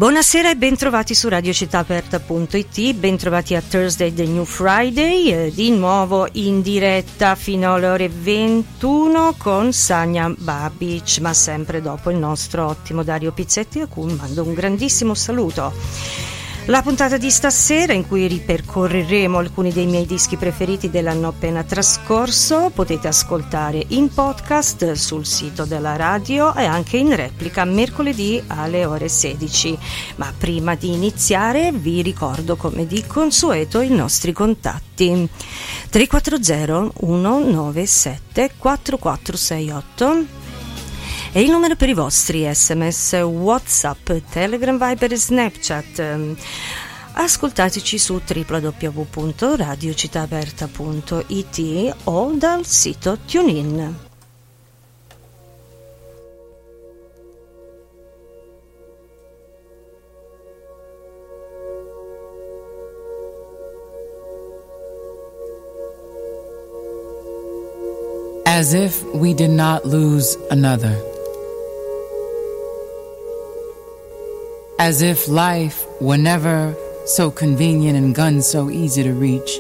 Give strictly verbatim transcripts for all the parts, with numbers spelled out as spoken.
Buonasera e bentrovati su radio città aperta punto it, bentrovati a Thursday The New Friday, eh, di nuovo in diretta fino alle ore ventuno con Sanja Babic, ma sempre dopo il nostro ottimo Dario Pizzetti, a cui mando un grandissimo saluto. La puntata di stasera, in cui ripercorreremo alcuni dei miei dischi preferiti dell'anno appena trascorso, potete ascoltare in podcast sul sito della radio e anche in replica mercoledì alle ore sedici. Ma prima di iniziare vi ricordo, come di consueto, i nostri contatti: tre quattro zero uno nove sette quattro quattro sei otto e il numero per i vostri sms, WhatsApp, Telegram, Viber e Snapchat. Ascoltateci su w w w punto radio città aperta punto it o dal sito TuneIn. As if we did not lose another. As if life were never so convenient and guns so easy to reach.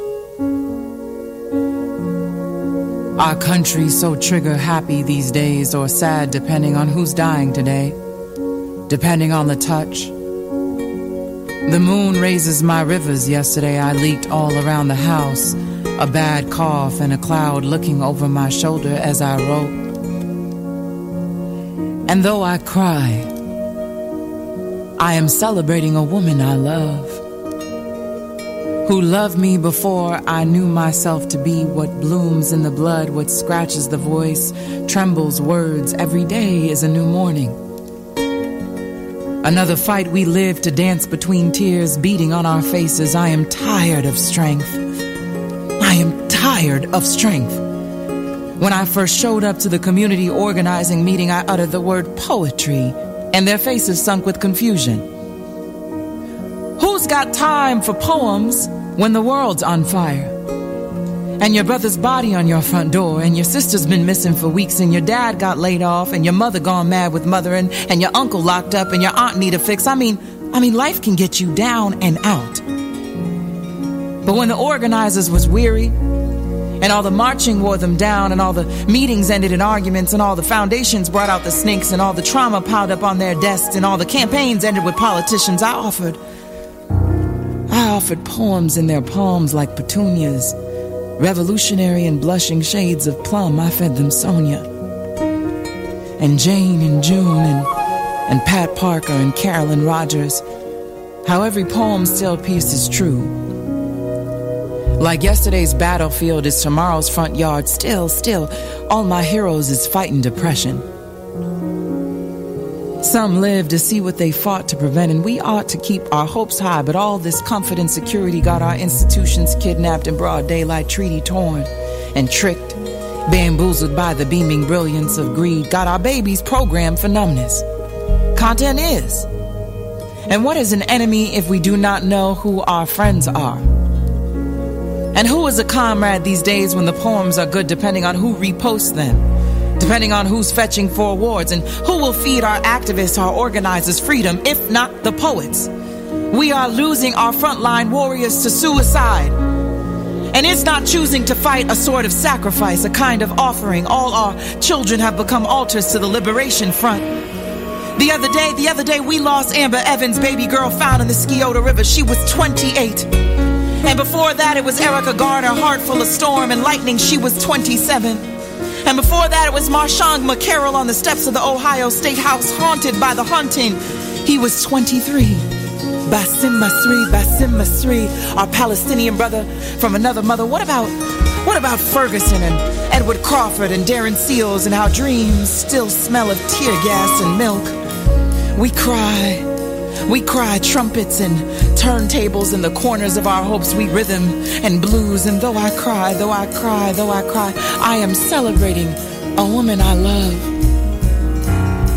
Our country so trigger happy these days, or sad depending on who's dying today, depending on the touch. The moon raises my rivers. Yesterday I leaked all around the house, a bad cough and a cloud looking over my shoulder as I wrote. And though I cry, I am celebrating a woman I love, who loved me before I knew myself to be. What blooms in the blood, what scratches the voice, trembles words. Every day is a new morning. Another fight we live to dance between tears beating on our faces. I am tired of strength. I am tired of strength. When I first showed up to the community organizing meeting, I uttered the word poetry, and their faces sunk with confusion. Who's got time for poems when the world's on fire? And your brother's body on your front door, and your sister's been missing for weeks, and your dad got laid off, and your mother gone mad with mothering, and your uncle locked up, and your aunt need a fix. I mean, I mean, life can get you down and out. But when the organizers was weary, and all the marching wore them down, and all the meetings ended in arguments, and all the foundations brought out the snakes, and all the trauma piled up on their desks, and all the campaigns ended with politicians, I offered, I offered poems in their palms like petunias, revolutionary and blushing shades of plum. I fed them Sonia, and Jane, and June, and, and Pat Parker, and Carolyn Rogers. How every poem still pierces true. Like yesterday's battlefield is tomorrow's front yard. Still, still, all my heroes is fighting depression. Some live to see what they fought to prevent, and we ought to keep our hopes high. But all this comfort and security got our institutions kidnapped in broad daylight, treaty torn and tricked, bamboozled by the beaming brilliance of greed. Got our babies programmed for numbness. Content is. And what is an enemy if we do not know who our friends are? And who is a comrade these days when the poems are good, depending on who reposts them, depending on who's fetching for awards, and who will feed our activists, our organizers freedom, if not the poets? We are losing our frontline warriors to suicide. And it's not choosing to fight a sort of sacrifice, a kind of offering. All our children have become altars to the liberation front. The other day, the other day we lost Amber Evans, baby girl found in the Scioto River. She was twenty-eight. And before that it was Erica Garner, heart full of storm and lightning. She was twenty-seven. And before that it was Marshawn McCarroll on the steps of the Ohio State House, haunted by the haunting. He was twenty-three. Basim Masri, Basim Masri, our Palestinian brother from another mother. What about, what about Ferguson and Edward Crawford and Darren Seals, and our dreams still smell of tear gas and milk? We cry. We cry trumpets and turntables in the corners of our hopes. We rhythm and blues. And though I cry, though I cry, though I cry, I am celebrating a woman I love.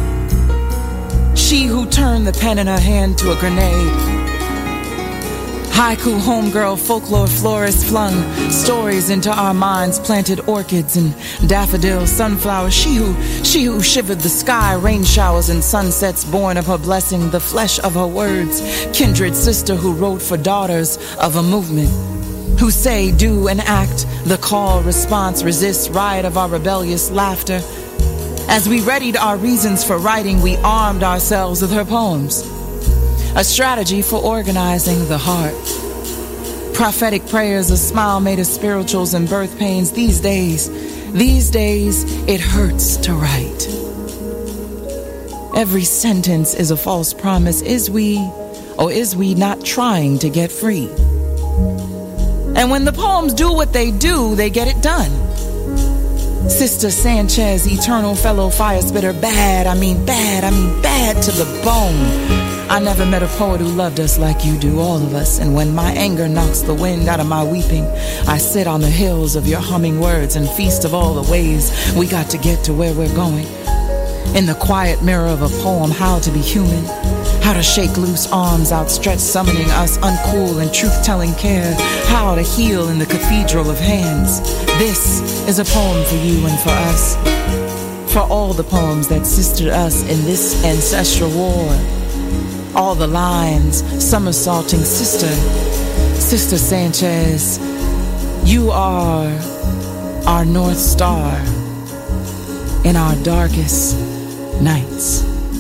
She who turned the pen in her hand to a grenade. Haiku homegirl folklore florist flung stories into our minds, planted orchids and daffodils, sunflowers. She who, she who shivered the sky, rain showers and sunsets born of her blessing, the flesh of her words. Kindred sister who wrote for daughters of a movement, who say, do and act, the call, response, resist, riot of our rebellious laughter. As we readied our reasons for writing, we armed ourselves with her poems. A strategy for organizing the heart. Prophetic prayers, a smile made of spirituals and birth pains. These days, these days, it hurts to write. Every sentence is a false promise. Is we, or is we not trying to get free? And when the poems do what they do, they get it done. Sister Sanchez, eternal fellow fire spitter, bad, I mean bad, I mean bad to the bone. I never met a poet who loved us like you do, all of us. And when my anger knocks the wind out of my weeping, I sit on the hills of your humming words and feast of all the ways we got to get to where we're going. In the quiet mirror of a poem, how to be human, how to shake loose arms outstretched, summoning us uncool and truth-telling care, how to heal in the cathedral of hands. This is a poem for you and for us, for all the poems that sistered us in this ancestral war. All the lines, somersaulting sister, Sister Sanchez, you are our North Star in our darkest nights.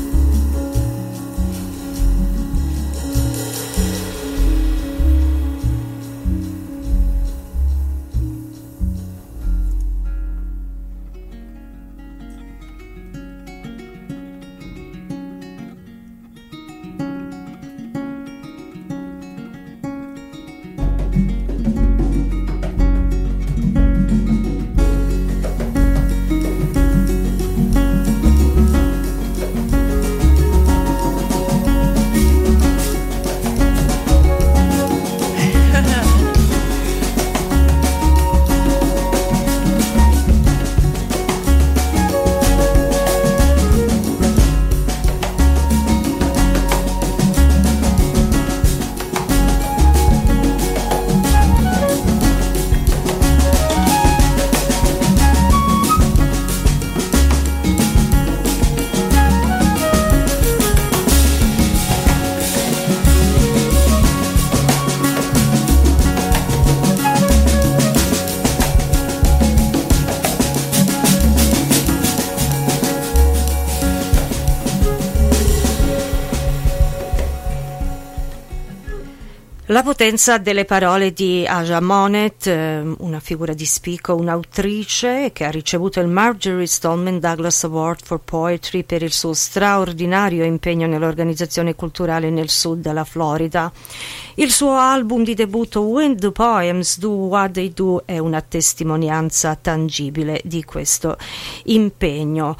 La potenza delle parole di Aja Monet, una figura di spicco, un'autrice che ha ricevuto il Marjorie Stoneman Douglas Award for Poetry per il suo straordinario impegno nell'organizzazione culturale nel sud della Florida. Il suo album di debutto When the Poems Do What They Do è una testimonianza tangibile di questo impegno.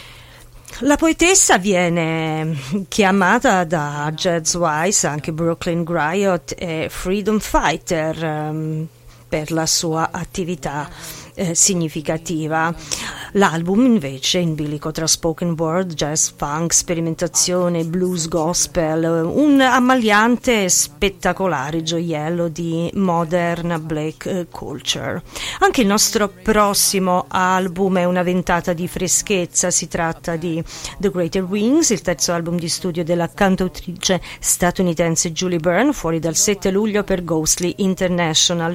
La poetessa viene chiamata da Jazz Wise, anche Brooklyn Griot e Freedom Fighter um, per la sua attività eh, significativa. L'album invece in bilico tra spoken word, jazz, funk, sperimentazione, blues, gospel, un ammaliante e spettacolare gioiello di modern black culture. Anche il nostro prossimo album è una ventata di freschezza, si tratta di The Greater Wings, il terzo album di studio della cantautrice statunitense Julie Byrne, fuori dal sette luglio per Ghostly International.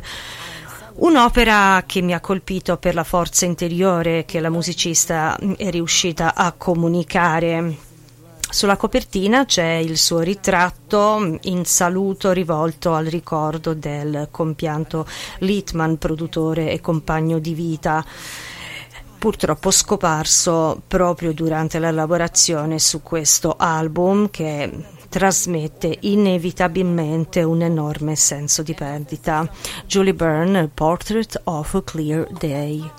Un'opera che mi ha colpito per la forza interiore che la musicista è riuscita a comunicare. Sulla copertina c'è il suo ritratto in saluto rivolto al ricordo del compianto Littman, produttore e compagno di vita, purtroppo scomparso proprio durante la lavorazione su questo album, che trasmette inevitabilmente un enorme senso di perdita. Julie Byrne, Portrait of a Clear Day.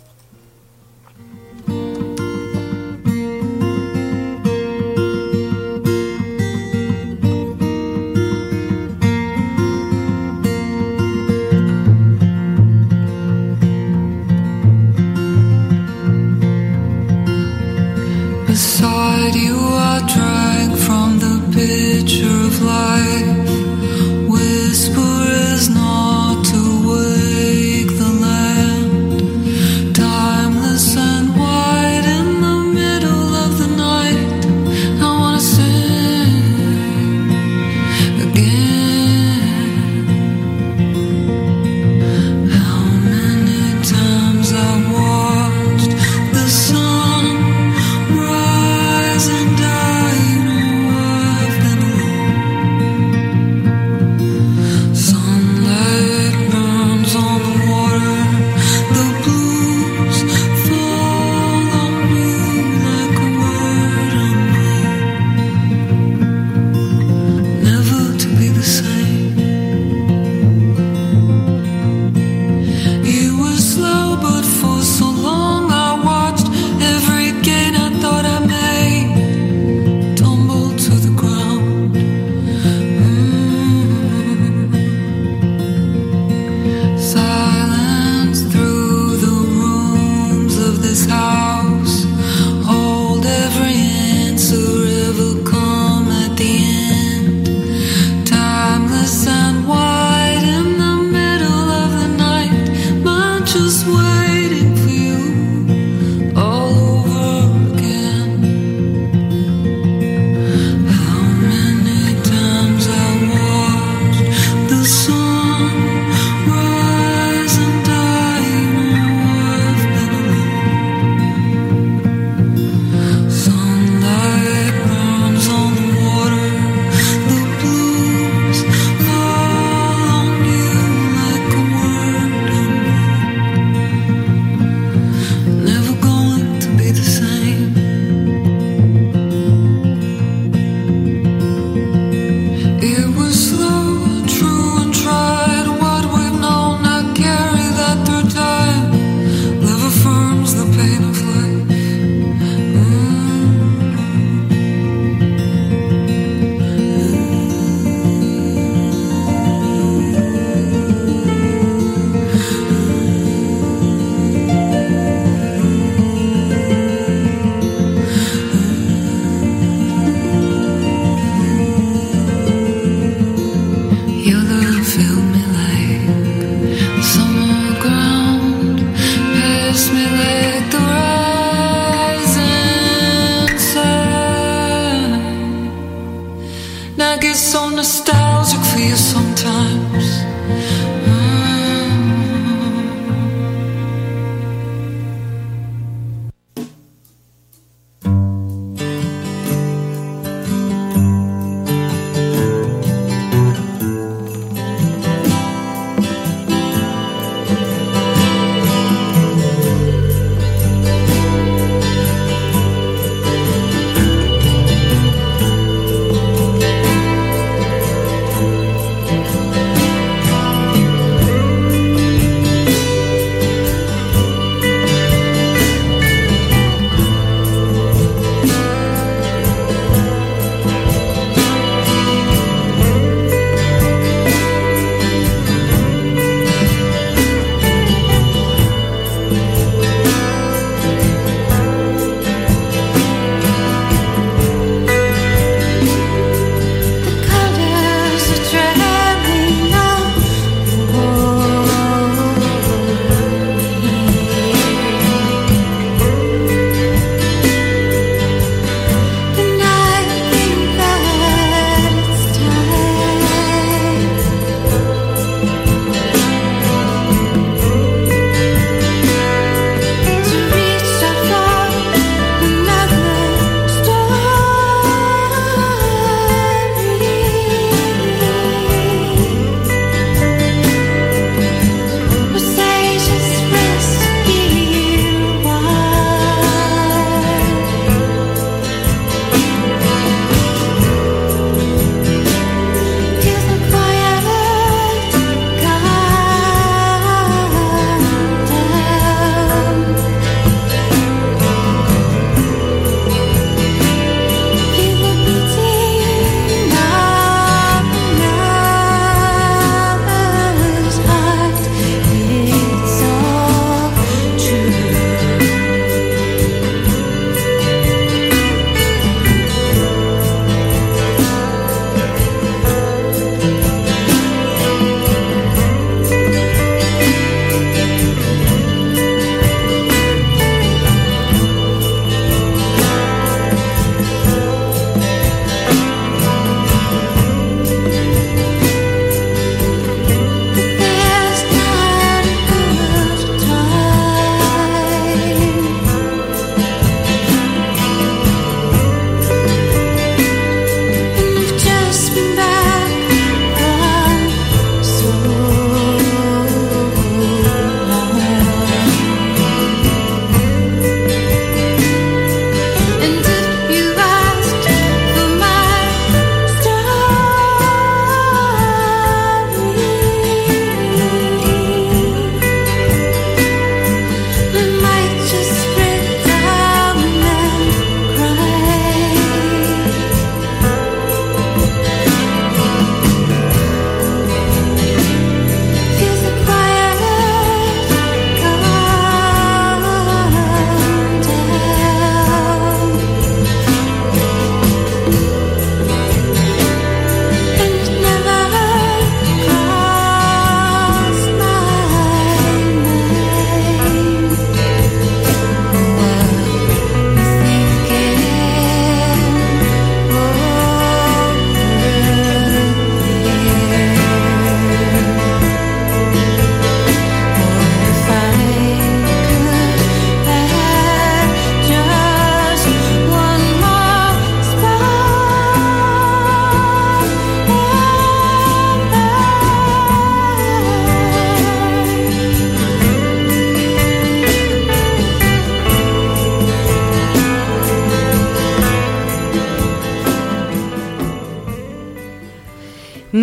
Beside you I drank from the pitcher of life, whisper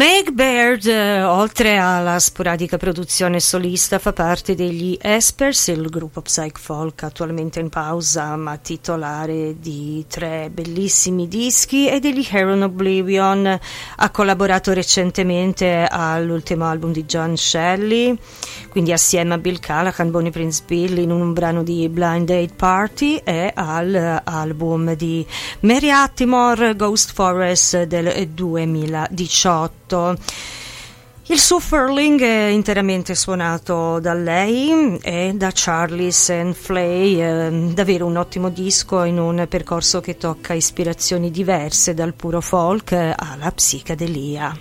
Meg Baird, eh, oltre alla sporadica produzione solista, fa parte degli Espers, il gruppo psych folk attualmente in pausa ma titolare di tre bellissimi dischi, e degli Heron Oblivion. Ha collaborato recentemente all'ultimo album di John Shelley, quindi assieme a Bill Callahan, Bonnie Prince Billy, in un brano di Blind Date Party, e al album di Mary Atmore, Ghost Forest, del duemiladiciotto. Il suo Furling è interamente suonato da lei e da Charles and Flay, eh, davvero un ottimo disco in un percorso che tocca ispirazioni diverse dal puro folk alla psichedelia.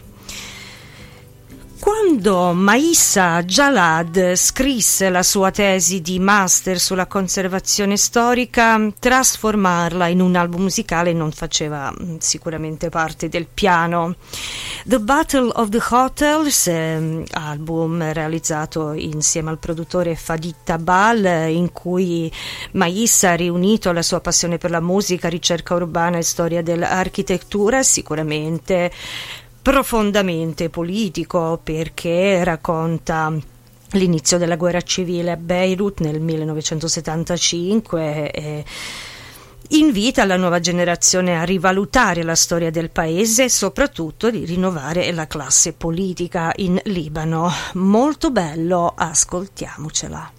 Quando Maissa Jalad scrisse la sua tesi di master sulla conservazione storica, trasformarla in un album musicale non faceva sicuramente parte del piano. The Battle of the Hotels, eh, album realizzato insieme al produttore Fadi Tabal, in cui Maissa ha riunito la sua passione per la musica, ricerca urbana e storia dell'architettura, sicuramente profondamente politico, perché racconta l'inizio della guerra civile a Beirut nel millenovecentosettantacinque e invita la nuova generazione a rivalutare la storia del paese e soprattutto di rinnovare la classe politica in Libano. Molto bello, ascoltiamocela.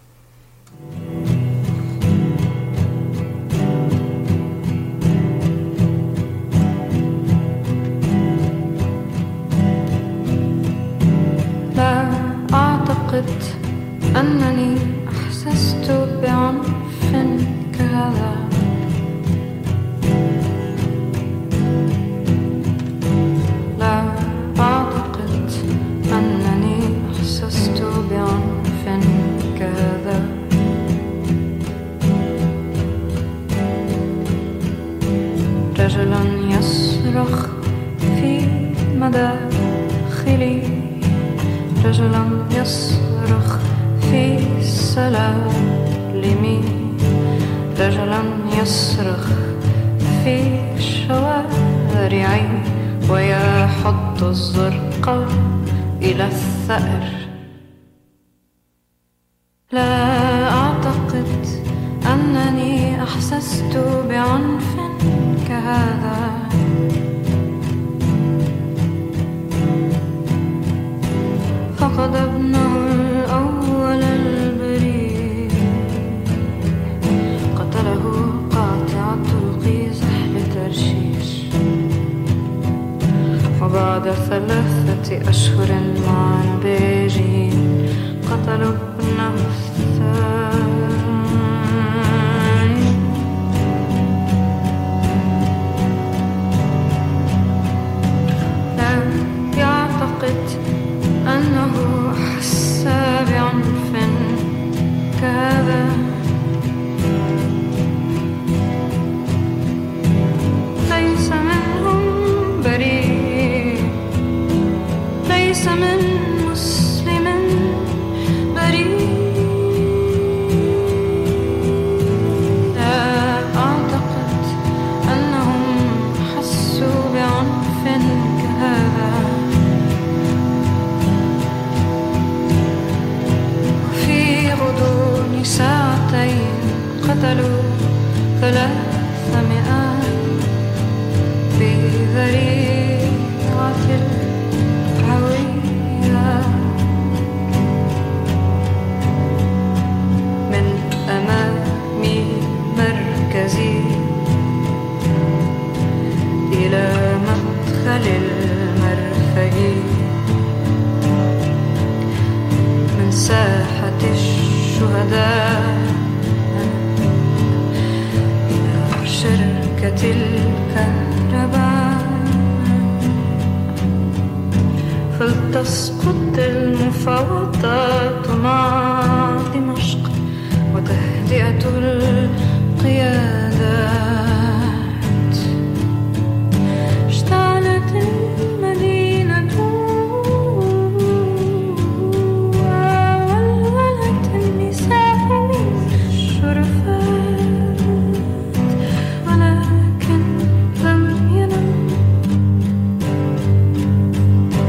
لا أعتقد أنني أحسست بعنف كهذا. لا أعتقد أنني أحسست بعنف كهذا. رجلا يصرخ في مداخلي، رجلا يصرخ في سلالمي، رجلا يصرخ في شوارعي ويحط الزرقاء إلى الثأر. لا أعتقد أنني أحسست بعنف كهذا. فقد ابنه الأول البريء قتله قاطعة القزح لترشيش، وبعد ثلاثة أشهر مع البيجين قتلوا ابنه الثاني. لا يعتقد أنه أحس بعنف كهذا. ليس منهم بريء، ليس من مسلم بريء. لا أعتقد أنهم حسوا بعنف كهذا. غضون ساعتين قتلوا ثلاثمائة في ذريعة الهوية. من أمام مركزي إلى مدخل المرفأ، من ساحة الشهداء إلى شركة الكهرباء. فلتسقط المفاوضات مع دمشق وتهدئة القيادات. اشتعلت المدينة وولولت النساء من الشرفات، ولكن لم ينم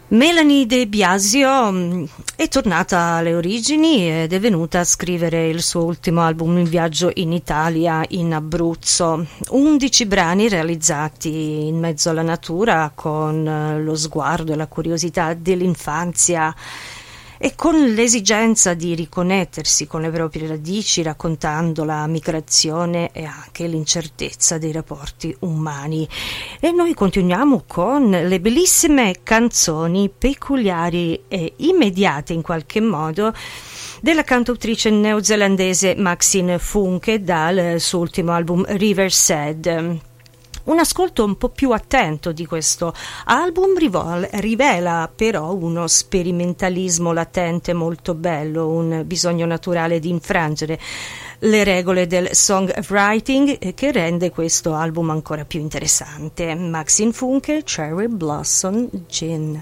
Melanie De Biasio è tornata alle origini ed è venuta a scrivere il suo ultimo album in viaggio in Italia, in Abruzzo. undici brani realizzati in mezzo alla natura, con lo sguardo e la curiosità dell'infanzia e con l'esigenza di riconnettersi con le proprie radici, raccontando la migrazione e anche l'incertezza dei rapporti umani. E noi continuiamo con le bellissime canzoni peculiari e immediate in qualche modo della cantautrice neozelandese Maxine Funke dal suo ultimo album Riverside. Un ascolto un po' più attento di questo album rivol- rivela però uno sperimentalismo latente molto bello, un bisogno naturale di infrangere le regole del songwriting che rende questo album ancora più interessante. Maxine Funke, Cherry Blossom Gin.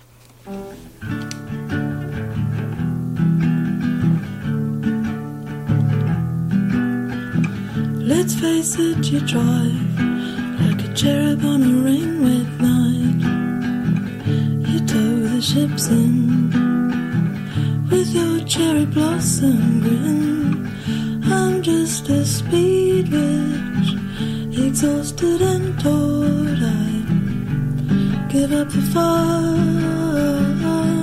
Let's face it, you drive like a cherub on a rain-wet night. You tow the ships in with your cherry blossom grin. I'm just a speed witch, exhausted and bored. I give up the fight.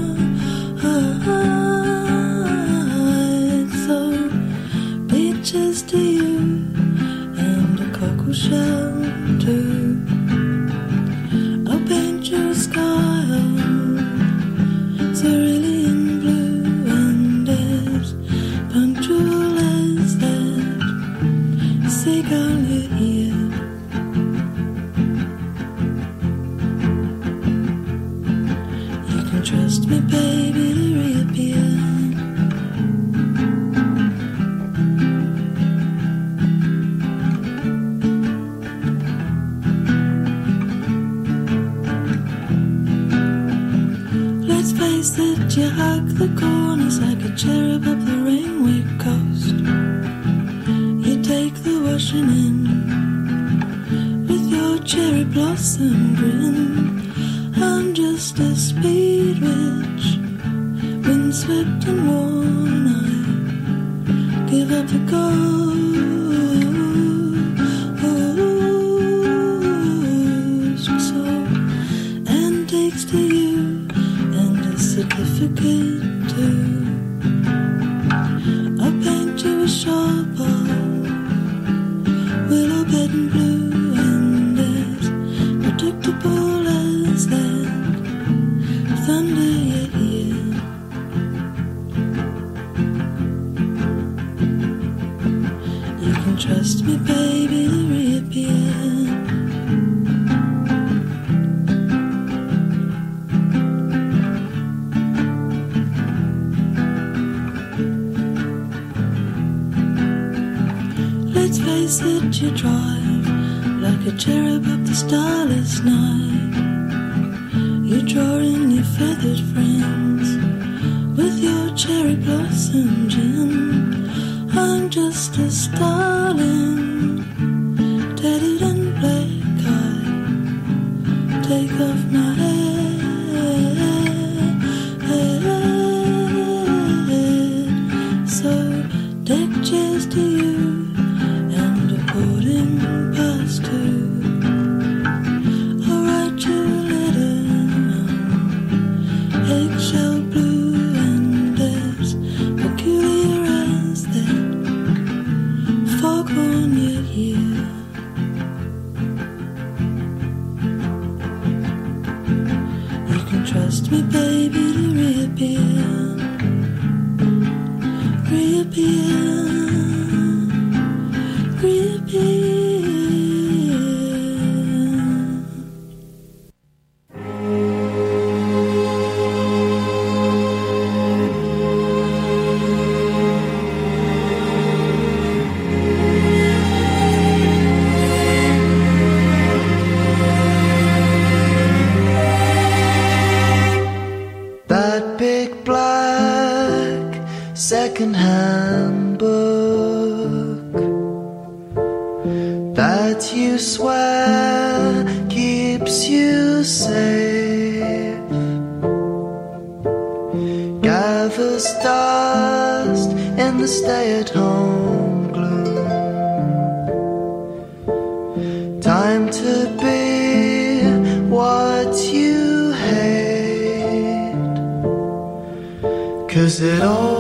So beaches to you and a cockle shell too. I'll paint your sky cerulean blue and as punctual as that seagull you hear. You can trust me, baby, to reappear. That you hug the corners like a cherub up the rainway coast. You take the washing in with your cherry blossom grin. I'm just a speed witch, windswept and worn. I give up the ghost. So antiques to you, certificate too. I'll paint you a sharper willow bed and blue and as predictable as that thunder you hear. You can trust me, baby, to reappear. Let's face it, you drive like a cherub up the starless night. You draw in your feathered friends with your cherry blossom gin. I'm just a starling, tattered and black. I take off my head. So deck chairs to you, boarding pass too. I'll write you a letter, eggshell blue and as peculiar as that foghorn you hear. You can trust me, baby, to reappear, reappear. That big black second-hand book that you swear keeps you safe as dust in the stay-at-home gloom. Time to be what you hate, 'cause it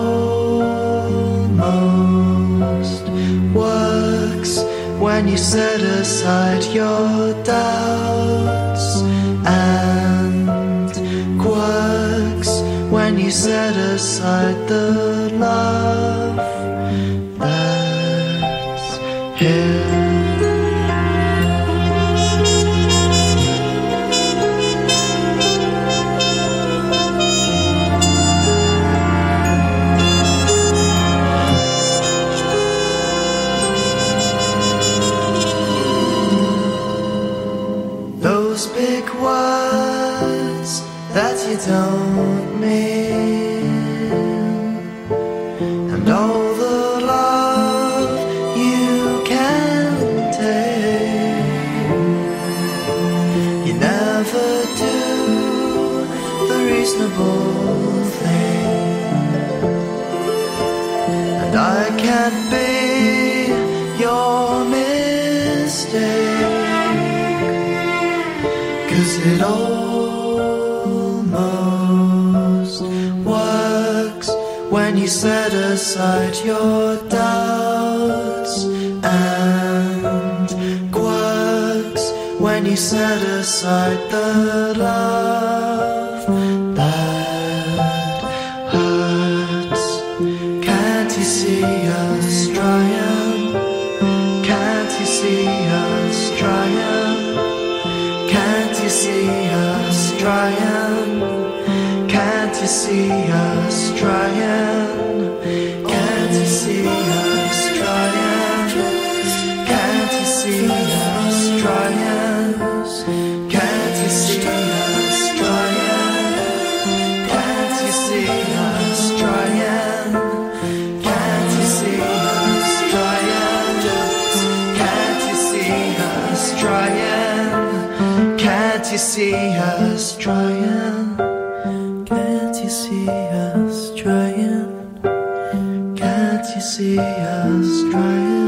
almost works when you set aside your doubts and quirks, when you set aside the love that's here. Those big words that you don't mean, and all the love you can take, you never do the reasonable thing, and I can't be your mistake. 'Cause it almost works when you set aside your doubts and quirks, when you set aside the love that hurts. Can't you see us trying? Can't you see us trying? Can't you see us trying? Can't you see us trying? Can't you see us trying? Can't you see us trying? Can't you see us trying? Can't you see us trying? Can't you see us trying? Can't you see us trying? Can't you see us trying? Can't you see us trying? Can't you see us trying?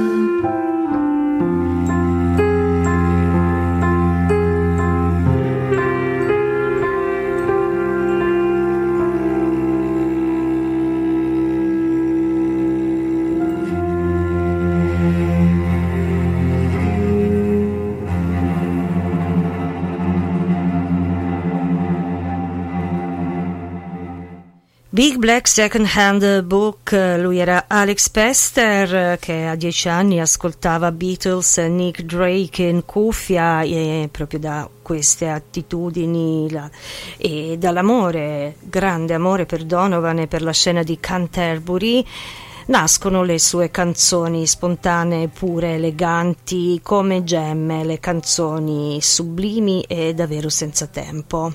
Big Black Second Hand Book, lui era Alex Pester, che a dieci anni ascoltava Beatles e Nick Drake in cuffia, e proprio da queste attitudini la, e dall'amore, grande amore per Donovan e per la scena di Canterbury, nascono le sue canzoni spontanee, pure, eleganti come gemme, le canzoni sublimi e davvero senza tempo.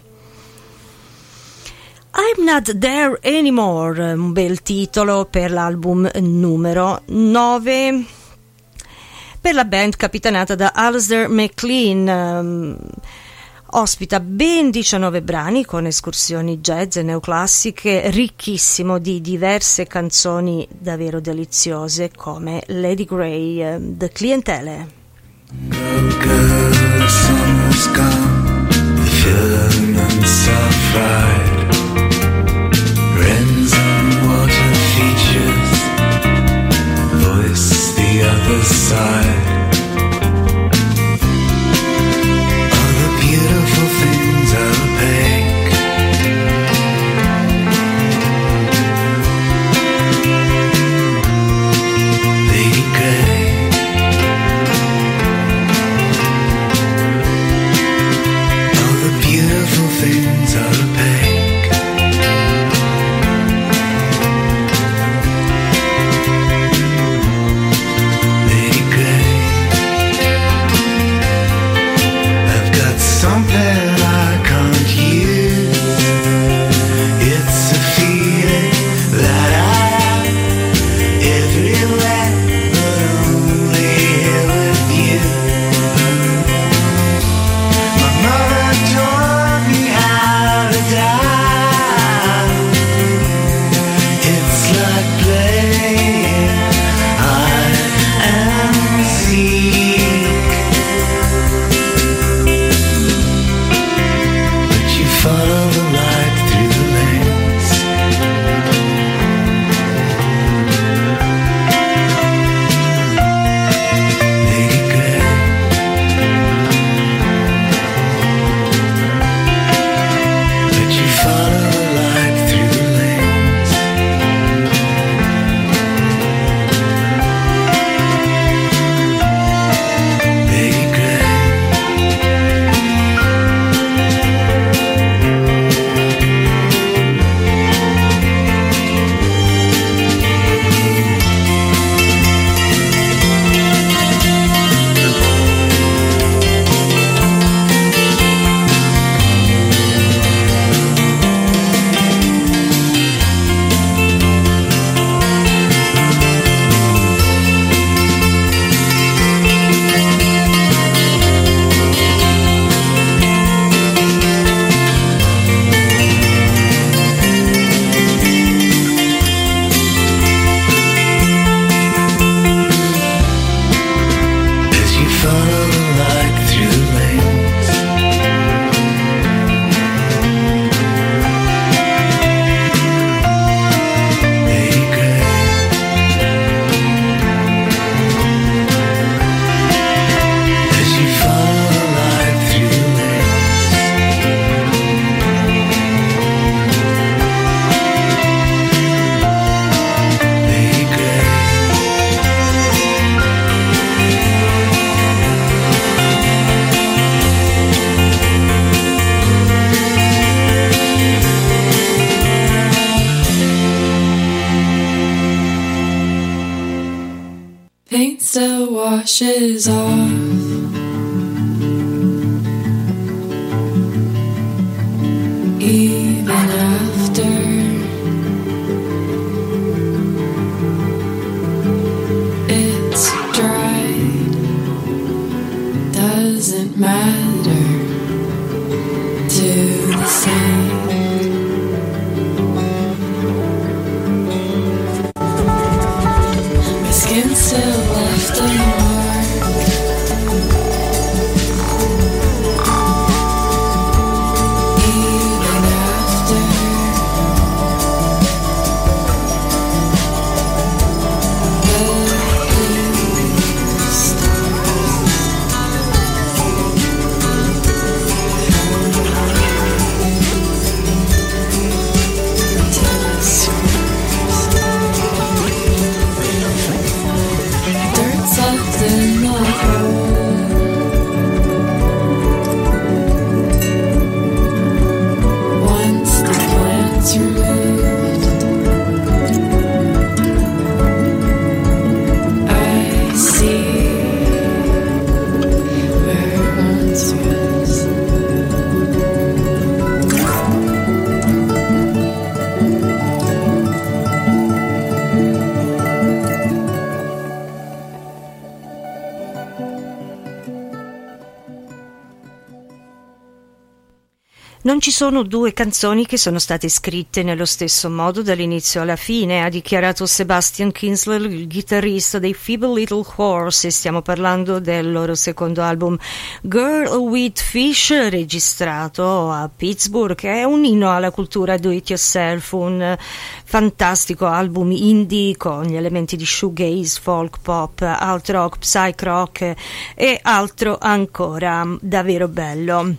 I'm Not There Anymore, un bel titolo per l'album numero nove per la band capitanata da Alistair MacLean. Um, ospita ben diciannove brani con escursioni jazz e neoclassiche, ricchissimo di diverse canzoni davvero deliziose come Lady Grey, uh, The Clientele. Go, go, summer's gone, the filaments are fried. Wrens and water features voice the other side. All the beautiful things opaque. Lady Grey. washes off. Even after it's dried, doesn't matter to the same. My skin still left a mark. Even after the stars. Dirt's left in the hole. Once the plant's removed, I see where it once was. Non ci sono due canzoni che sono state scritte nello stesso modo dall'inizio alla fine, ha dichiarato Sebastian Kinsler, il chitarrista dei Feeble Little Horse, e stiamo parlando del loro secondo album Girl with Fish, registrato a Pittsburgh, che è un inno alla cultura do it yourself, un fantastico album indie con gli elementi di shoegaze, folk pop, alt rock, psych rock e altro ancora, davvero bello.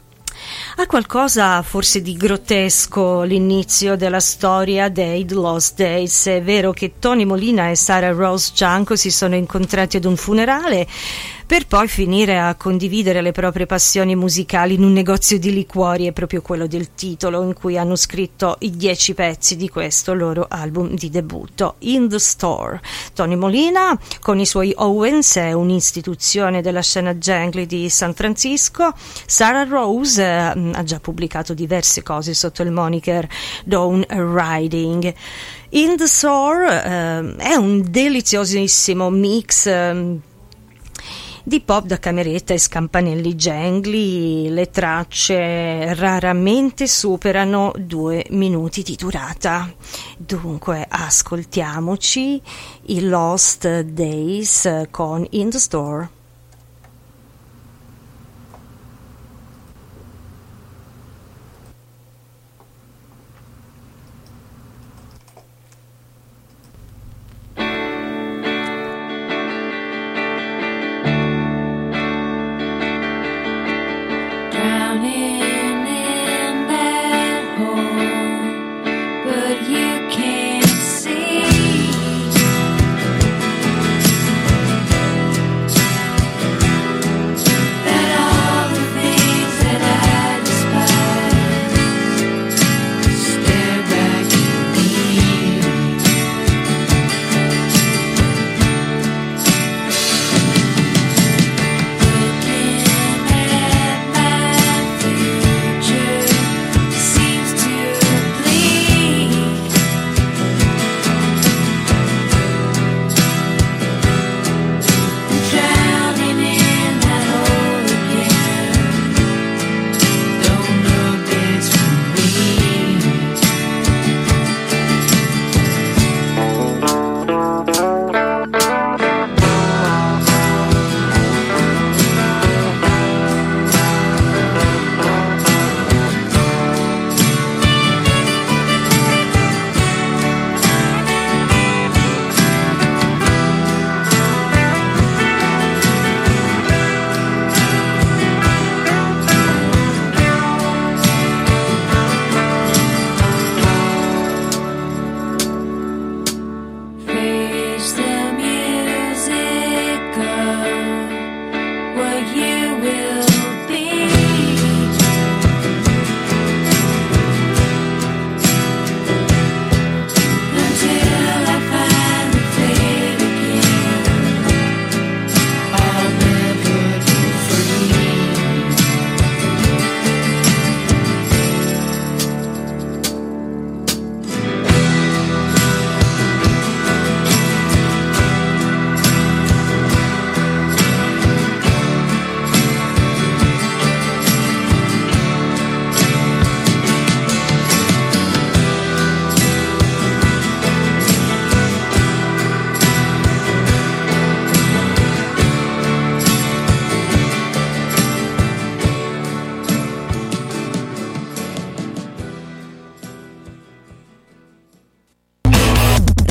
Ha qualcosa forse di grottesco l'inizio della storia dei The Lost Days. È vero che Tony Molina e Sarah Rose Gianco si sono incontrati ad un funerale per poi finire a condividere le proprie passioni musicali in un negozio di liquori, è proprio quello del titolo, in cui hanno scritto i dieci pezzi di questo loro album di debutto, In the Store. Tony Molina con i suoi Owens è un'istituzione della scena jangly di San Francisco. Sarah Rose eh, ha già pubblicato diverse cose sotto il moniker Dawn Riding. In the Store eh, è un deliziosissimo mix eh, di pop da cameretta e scampanelli jangly. Le tracce raramente superano due minuti di durata. Dunque ascoltiamoci i Lost Days con In the Store. Looking at my feet.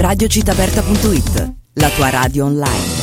radio città aperta punto it, la tua radio online.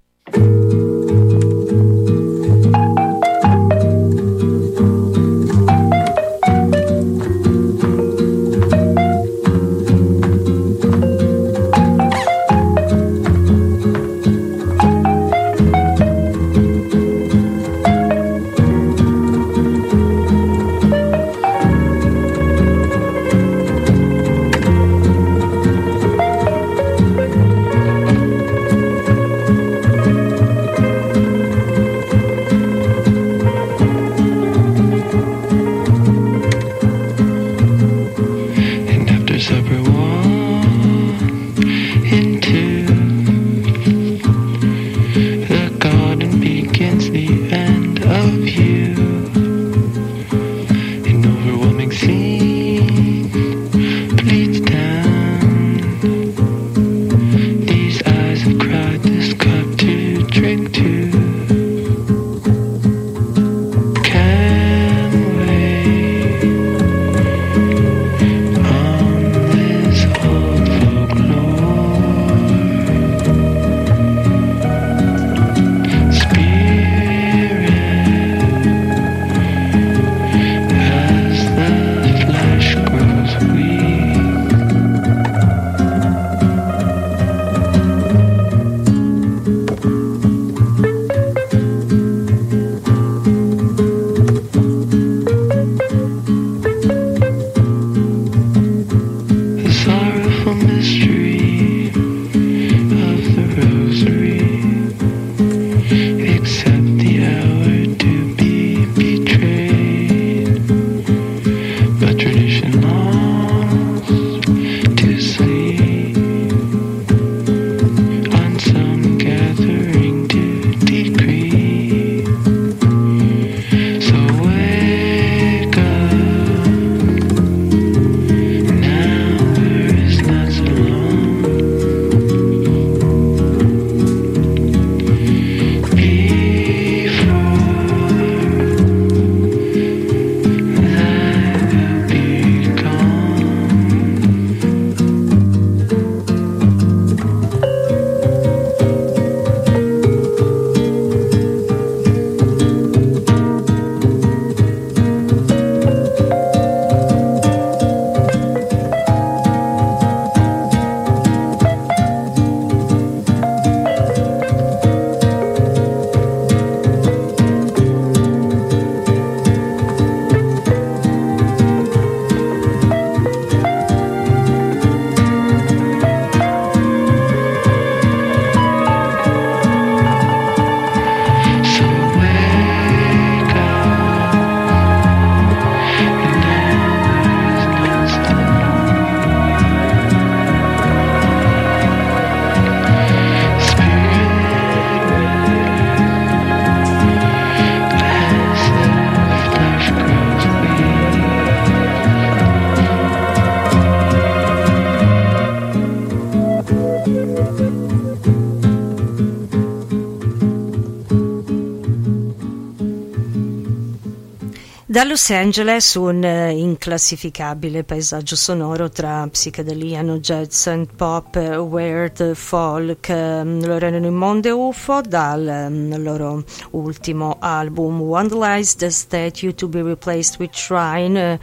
Da Los Angeles un eh, inclassificabile paesaggio sonoro tra psichedelia, jazz and pop, weird, folk. Eh, loro erano in Monde U F O dal eh, loro ultimo album Vandalized Statue to be Replaced with Shrine, eh,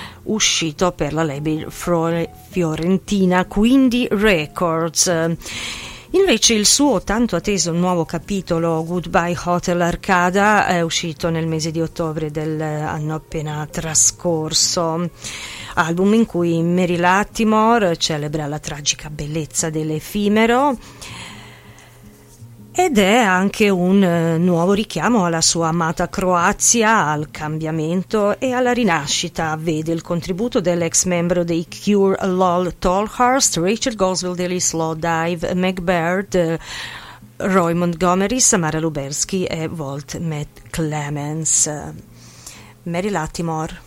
uscito per la label Fro- fiorentina Quindi Records. Invece il suo tanto atteso nuovo capitolo Goodbye Hotel Arcada è uscito nel mese di ottobre dell'anno appena trascorso, album in cui Mary Latimore celebra la tragica bellezza dell'effimero ed è anche un uh, nuovo richiamo alla sua amata Croazia, al cambiamento e alla rinascita. Vede il contributo dell'ex membro dei Cure Lol Tolhurst, Rachel Goswell, Slow Dive, Meg Baird, uh, Roy Montgomery, Samara Lubersky e Walt Matt Clemens. Mary Latimore.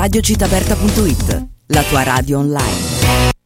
radio città aperta punto it, la tua radio online.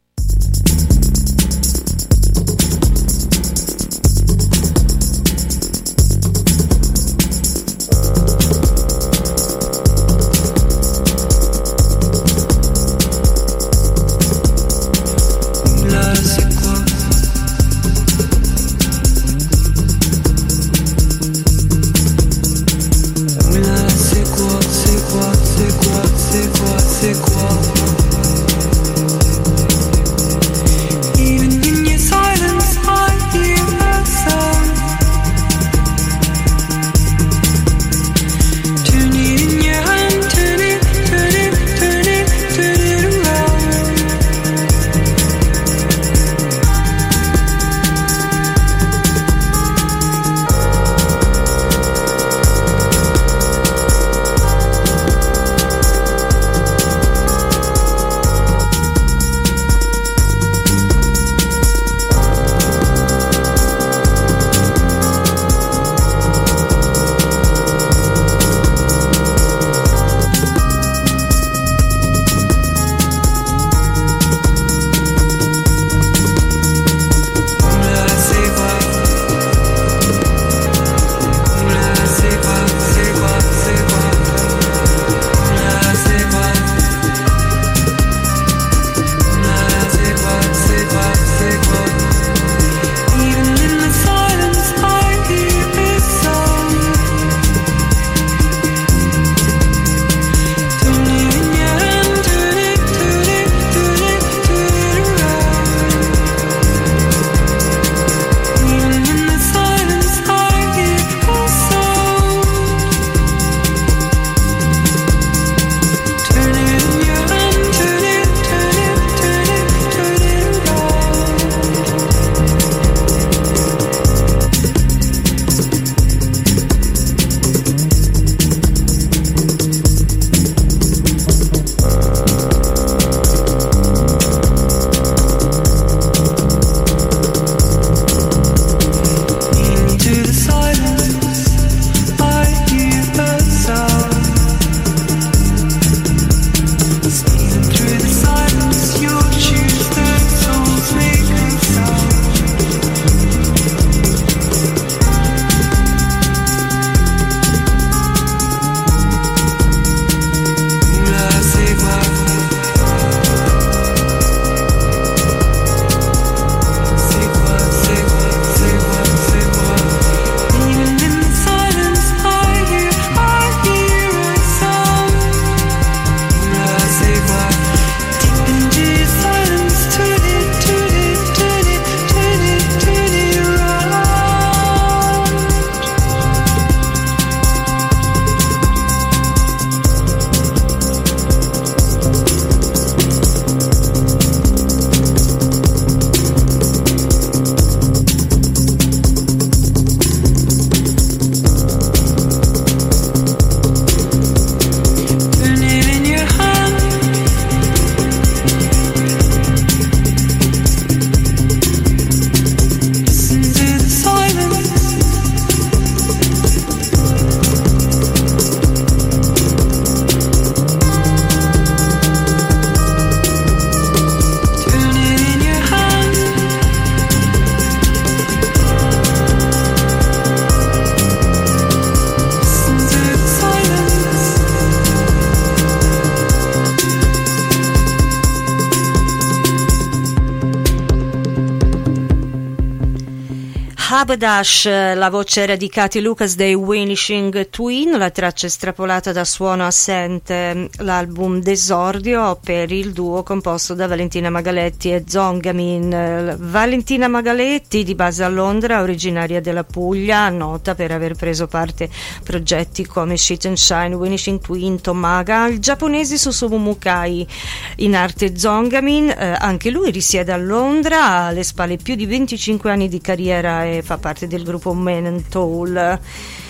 Habadash, la voce era di Katie Lucas dei Vanishing Twin, la traccia estrapolata da Suono Assente, l'album d'esordio per il duo composto da Valentina Magaletti e Zongamin. Valentina Magaletti, di base a Londra, originaria della Puglia, nota per aver preso parte a progetti come Shit and Shine, Vanishing Twin, Tomaga. Il giapponese Susumu Mukai, in arte Zongamin, eh, anche lui risiede a Londra, ha alle spalle più di venticinque anni di carriera e fa parte del gruppo Man and Toll.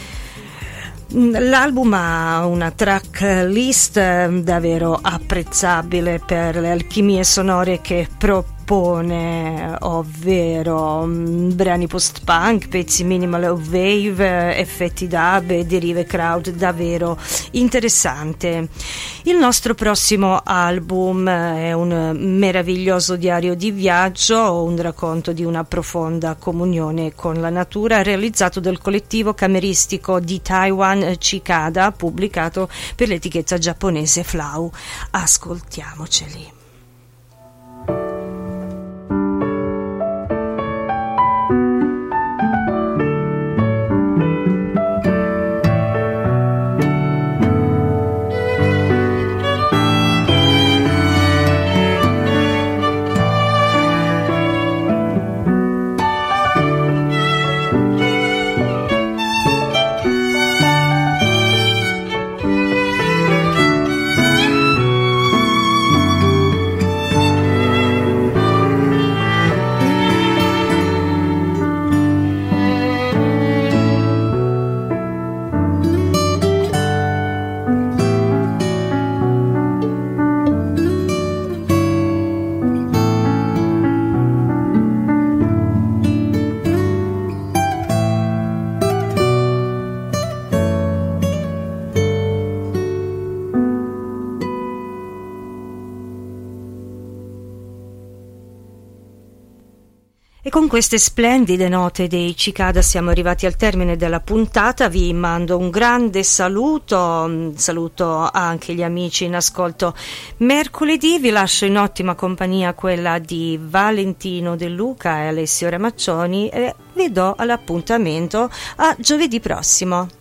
L'album ha una track list davvero apprezzabile per le alchimie sonore che propone Giappone, ovvero mh, brani post-punk, pezzi minimal wave, effetti dub e derive crowd, davvero interessante. Il nostro prossimo album è un meraviglioso diario di viaggio, un racconto di una profonda comunione con la natura, realizzato dal collettivo cameristico di Taiwan Cicada, pubblicato per l'etichetta giapponese Flau. Ascoltiamoceli. E con queste splendide note dei Cicada siamo arrivati al termine della puntata. Vi mando un grande saluto, saluto anche gli amici in ascolto mercoledì. Vi lascio in ottima compagnia quella di Valentino De Luca e Alessio Ramaccioni e vi do all'appuntamento a giovedì prossimo.